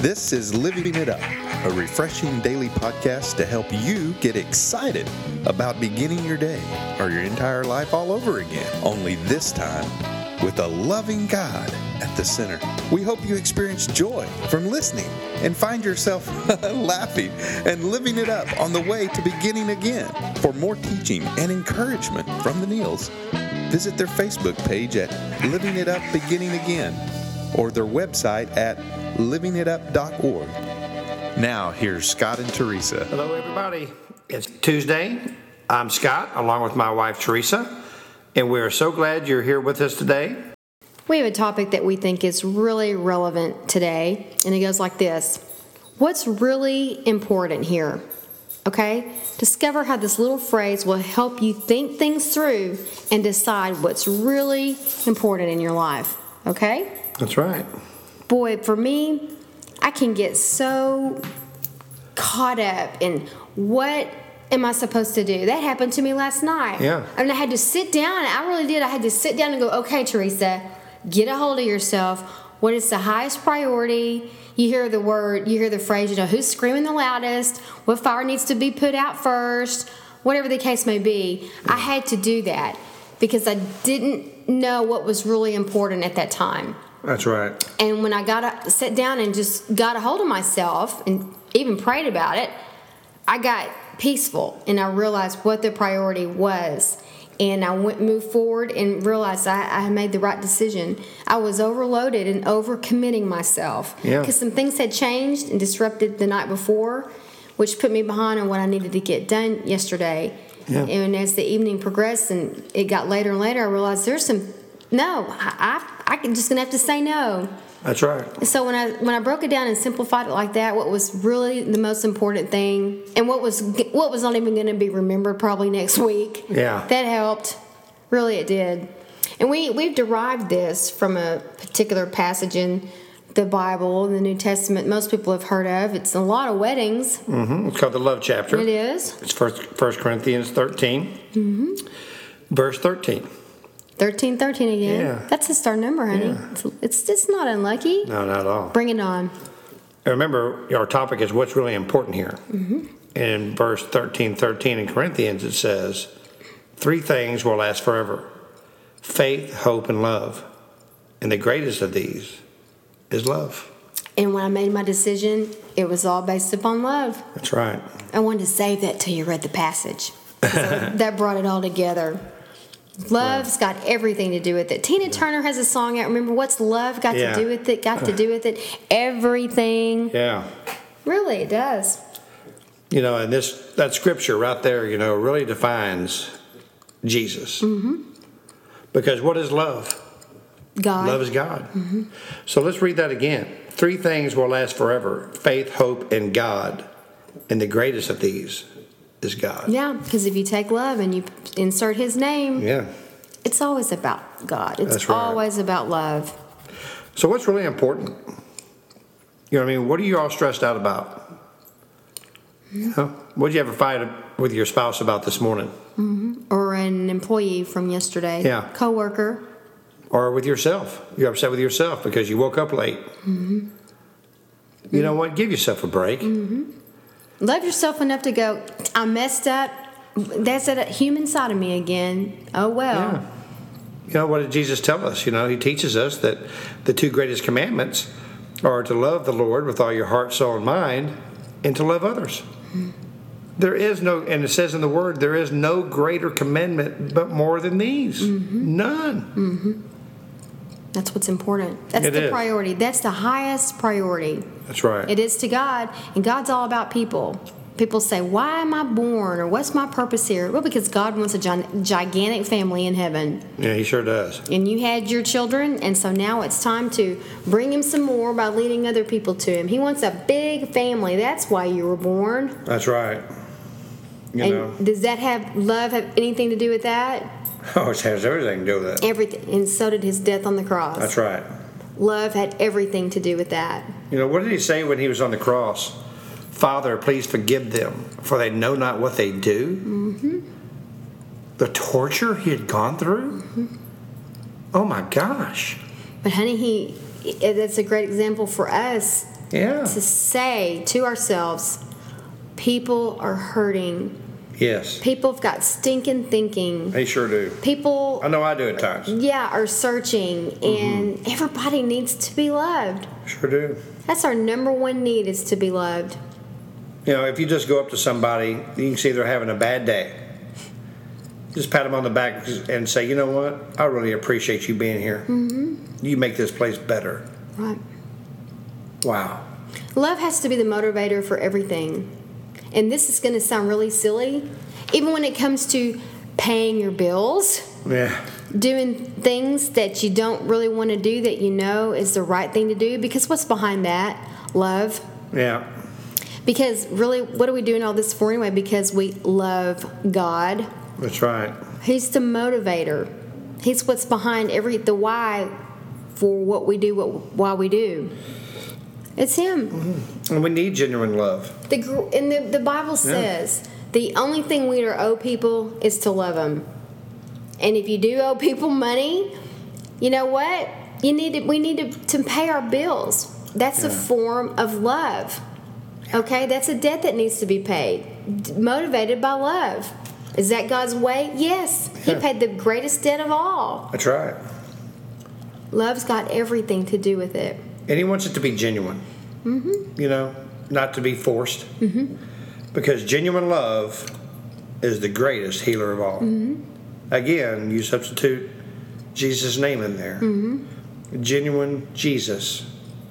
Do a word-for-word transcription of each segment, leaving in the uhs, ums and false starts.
This is Living It Up, a refreshing daily podcast to help you get excited about beginning your day or your entire life all over again, only this time with a loving God at the center. We hope you experience joy from listening and find yourself laughing and living it up on the way to beginning again. For more teaching and encouragement from the Neils, visit their Facebook page at Living It Up Beginning Again or their website at living it up dot org. Now, here's Scott and Teresa. Hello, everybody. It's Tuesday. I'm Scott, along with my wife, Teresa, and we're so glad you're here with us today. We have a topic that we think is really relevant today, and it goes like this. What's really important here? Okay? Discover how this little phrase will help you think things through and decide what's really important in your life. Okay? That's right. Boy, for me, I can get so caught up in what am I supposed to do. That happened to me last night. Yeah. I mean, I had to sit down. I really did. I had to sit down and go, okay, Teresa, get a hold of yourself. What is the highest priority? You hear the word, you hear the phrase, you know, who's screaming the loudest? What fire needs to be put out first? Whatever the case may be. I had to do that because I didn't know what was really important at that time. That's right. And when I got up, sat down and just got a hold of myself and even prayed about it, I got peaceful and I realized what the priority was. And I went moved forward and realized I, I had made the right decision. I was overloaded and overcommitting myself. Yeah. Because some things had changed and disrupted the night before, which put me behind on what I needed to get done yesterday. Yeah. And as the evening progressed and it got later and later, I realized there's some, no, I, I, I'm just going to have to say no. That's right. So when I when I broke it down and simplified it like that, what was really the most important thing, and what was what was not even going to be remembered probably next week, Yeah. that helped. Really, it did. And we we've derived this from a particular passage in the Bible, in the New Testament. Most people have heard of. It's a lot of weddings. Mm-hmm. It's called the love chapter. It is. It's First First Corinthians thirteen, mm-hmm. verse thirteen. Thirteen, thirteen again. Yeah. That's a star number, honey. Yeah. It's, it's just not unlucky. No, not at all. Bring it on. And remember, our topic is what's really important here. Mm-hmm. In verse thirteen, thirteen in Corinthians, it says, three things will last forever: faith, hope, and love. And the greatest of these is love. And when I made my decision, it was all based upon love. That's right. I wanted to save that till you read the passage. So that brought it all together. Love's got everything to do with it. Tina Turner has a song out. Remember, what's love got Yeah. to do with it? Got to do with it? Everything. Yeah. Really, it does. You know, and this that scripture right there, you know, really defines Jesus. Mm-hmm. Because what is love? God. Love is God. Mm-hmm. So let's read that again. Three things will last forever: faith, hope, and God. And the greatest of these is God. Yeah, because if you take love and you insert His name, Yeah. it's always about God. It's That's right. always about love. So what's really important? You know what I mean? What are you all stressed out about? You know, what did you ever fight with your spouse about this morning? Mm-hmm. Or an employee from yesterday. Yeah. Coworker. Or with yourself? You're upset with yourself because you woke up late. Mm-hmm. You know what? Give yourself a break. Mm-hmm. Love yourself enough to go, I messed up. That's a human side of me again. Oh, well. Yeah. You know, what did Jesus tell us? You know, He teaches us that the two greatest commandments are to love the Lord with all your heart, soul, and mind, and to love others. Mm-hmm. There is no, and it says in the Word, there is no greater commandment but more than these. Mm-hmm. None. Mm-hmm. That's what's important. That's It the is. priority. That's the highest priority. That's right. It is to God, and God's all about people. People say, why am I born, or what's my purpose here? Well, because God wants a gi- gigantic family in heaven. Yeah, He sure does. And you had your children, and so now it's time to bring Him some more by leading other people to Him. He wants a big family. That's why you were born. That's right. You and know. does that have love have anything to do with that? Oh, it has everything to do with that. Everything. And so did His death on the cross. That's right. Love had everything to do with that. You know, what did He say when He was on the cross? Father, please forgive them, for they know not what they do. Mm-hmm. The torture He had gone through? Mm-hmm. Oh, my gosh. But honey, he that's a great example for us Yeah. To say to ourselves, people are hurting. Yes. People have got stinking thinking. They sure do. People, I know I do at times. yeah, are searching, and Mm-hmm. everybody needs to be loved. Sure do. That's our number one need, is to be loved. You know, if you just go up to somebody, you can see they're having a bad day. Just pat them on the back and say, you know what? I really appreciate you being here. Mm-hmm. You make this place better. Right. Wow. Love has to be the motivator for everything. And this is going to sound really silly. Even when it comes to paying your bills, Yeah. doing things that you don't really want to do that you know is the right thing to do. Because what's behind that? Love. Yeah. Because really, what are we doing all this for anyway? Because we love God. That's right. He's the motivator. He's what's behind every the why for what we do, what why we do. It's Him. Mm-hmm. And we need genuine love. The gr- and the, the Bible says the only thing we are owe people is to love them. And if you do owe people money, you know what? You need to, we need to, to pay our bills. That's Yeah. a form of love. Okay, that's a debt that needs to be paid. D- motivated by love. Is that God's way? Yes. He Yeah. paid the greatest debt of all. That's right. Love's got everything to do with it. And He wants it to be genuine. Mm-hmm. You know, not to be forced. Mm-hmm. Because genuine love is the greatest healer of all. Mm-hmm. Again, you substitute Jesus' name in there. Mm-hmm. Genuine Jesus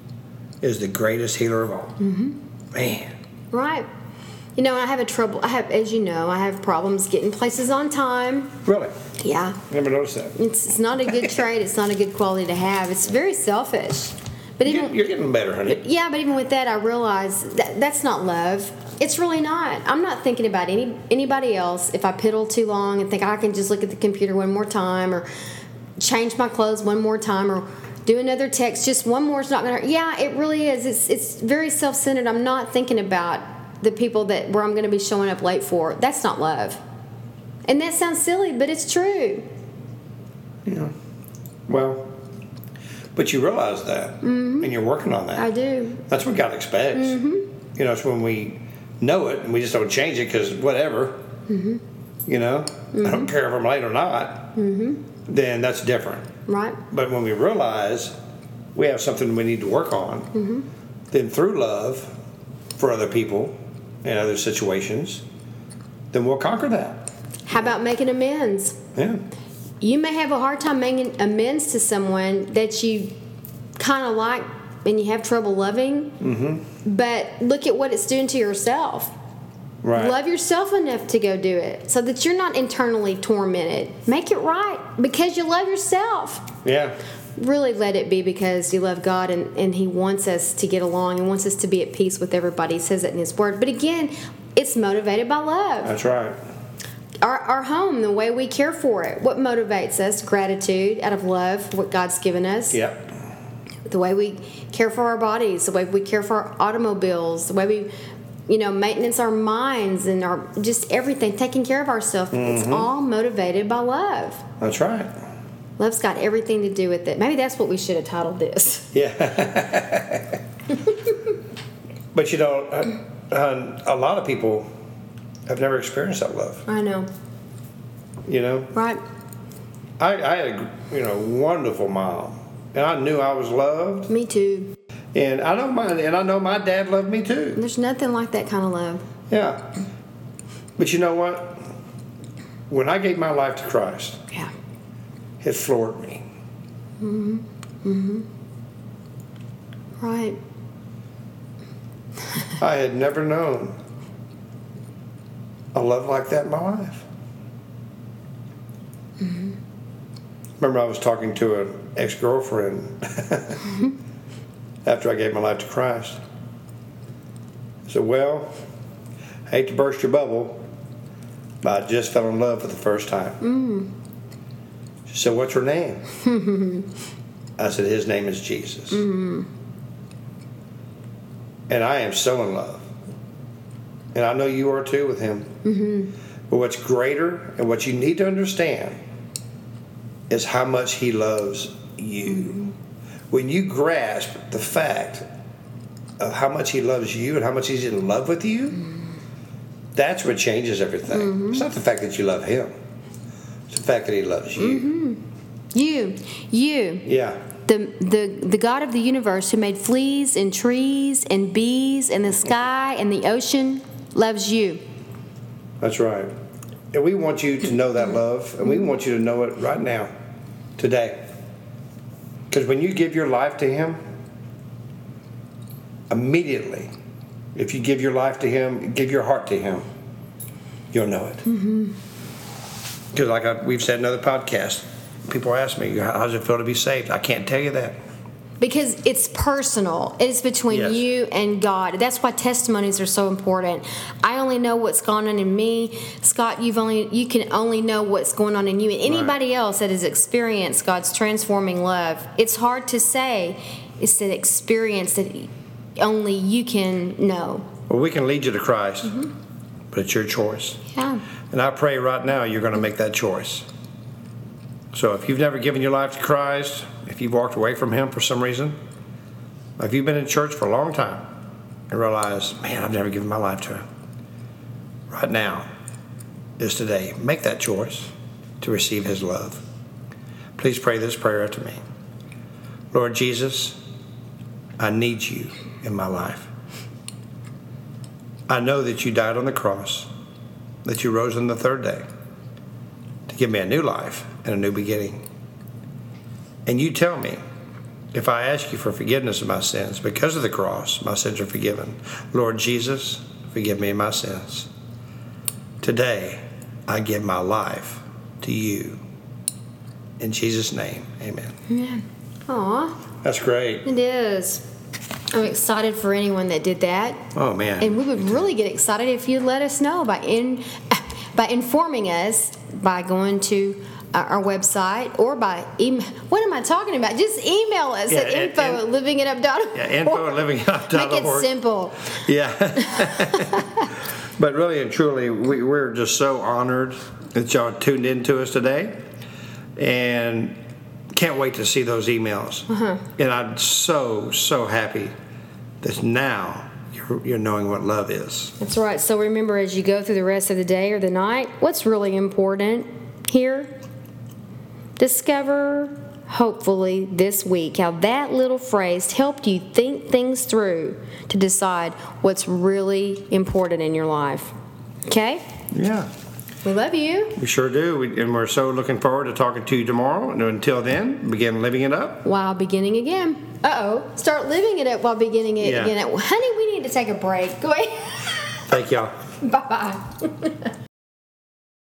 is the greatest healer of all. Mm-hmm. Man. Right. You know, I have a trouble. I have, as you know, I have problems getting places on time. Really? Yeah. Never noticed that. It's, it's not a good trait. It's not a good quality to have. It's very selfish. But You're, even you're getting better, honey. yeah, but even with that, I realize that that's not love. It's really not. I'm not thinking about any anybody else. If I piddle too long and think I can just look at the computer one more time, or change my clothes one more time, or do another text, just one more is not going to. Yeah, it really is. It's it's very self-centered. I'm not thinking about the people that where I'm going to be showing up late for. That's not love. And that sounds silly, but it's true. Yeah. Well, but you realize that, Mm-hmm. and you're working on that. I do. That's what God expects. Mm-hmm. You know, it's when we know it and we just don't change it because whatever. Mm-hmm. You know, Mm-hmm. I don't care if I'm late or not. Mm-hmm. Then that's different. Right. But when we realize we have something we need to work on, Mm-hmm. then through love for other people and other situations, then we'll conquer that. How about making amends? Yeah. You may have a hard time making amends to someone that you kind of like and you have trouble loving, Mm-hmm. but look at what it's doing to yourself. Right. Love yourself enough to go do it so that you're not internally tormented. Make it right because you love yourself. Yeah. Really let it be because you love God and, and He wants us to get along and wants us to be at peace with everybody. He says it in His Word. But again, it's motivated by love. That's right. Our, our home, the way we care for it, what motivates us? Gratitude out of love for what God's given us. Yep. The way we care for our bodies, the way we care for our automobiles, the way we, you know, maintenance our minds and our just everything, taking care of ourselves. Mm-hmm. It's all motivated by love. That's right. Love's got everything to do with it. Maybe that's what we should have titled this. Yeah. But you know, uh, uh, a lot of people have never experienced that love. I know. You know, Right. I, I had a you know wonderful mom, and I knew I was loved, Me too. and I know my and I know my dad loved me too. There's nothing like that kind of love. Yeah. But you know what? When I gave my life to Christ, Yeah. it floored me. Mm-hmm. Mm-hmm. Right. I had never known a love like that in my life. Mm-hmm. Remember, I was talking to an ex-girlfriend Mm-hmm. after I gave my life to Christ. I said, well, I hate to burst your bubble, but I just fell in love for the first time. Mm. She said, what's her name? I said, his name is Jesus. Mm-hmm. And I am so in love. And I know you are too with him. Mm-hmm. But what's greater and what you need to understand is how much he loves you. Mm-hmm. When you grasp the fact of how much He loves you and how much He's in love with you, that's what changes everything. Mm-hmm. It's not the fact that you love Him. It's the fact that He loves you. Mm-hmm. You. You. Yeah. The, the, the God of the universe who made fleas and trees and bees and the sky and the ocean loves you. That's right. And we want you to know that love, and we want you to know it right now, today. Because when you give your life to Him, immediately, if you give your life to Him, give your heart to Him, you'll know it. Because mm-hmm. like I, we've said in other podcasts, people ask me, how does it feel to be saved? I can't tell you that. Because it's personal. It's between Yes. you and God. That's why testimonies are so important. I only know what's going on in me. Scott, you've only you can only know what's going on in you. And anybody right. else that has experienced God's transforming love, it's hard to say. It's an experience that only you can know. Well, we can lead you to Christ, mm-hmm. but it's your choice. Yeah. And I pray right now you're going to make that choice. So if you've never given your life to Christ, if you've walked away from Him for some reason, if you've been in church for a long time and realize, man, I've never given my life to Him, right now is today. Make that choice to receive His love. Please pray this prayer after me. Lord Jesus, I need You in my life. I know that You died on the cross, that You rose on the third day to give me a new life and a new beginning. And You tell me, if I ask You for forgiveness of my sins, because of the cross, my sins are forgiven. Lord Jesus, forgive me my sins. Today, I give my life to You. In Jesus' name, amen. Yeah. Aw. That's great. It is. I'm excited for anyone that did that. Oh, man. And we would really get excited if you'd let us know by in by informing us by going to our website or by email. What am I talking about? Just email us Yeah, at and- info and- at living it up dot org. Yeah, info at living it up dot org. Make it simple. Yeah. But really and truly, we, we're just so honored that y'all tuned in to us today. And can't wait to see those emails. Uh-huh. And I'm so, so happy that now you're, you're knowing what love is. That's right. So remember, as you go through the rest of the day or the night, what's really important here? Discover, hopefully, this week how that little phrase helped you think things through to decide what's really important in your life. Okay? Yeah. We love you. We sure do. We, and we're so looking forward to talking to you tomorrow. And until then, begin living it up. While beginning again. Uh-oh. Start living it up while beginning it Yeah. again. Honey, we need to take a break. Go ahead. Thank y'all. Bye-bye.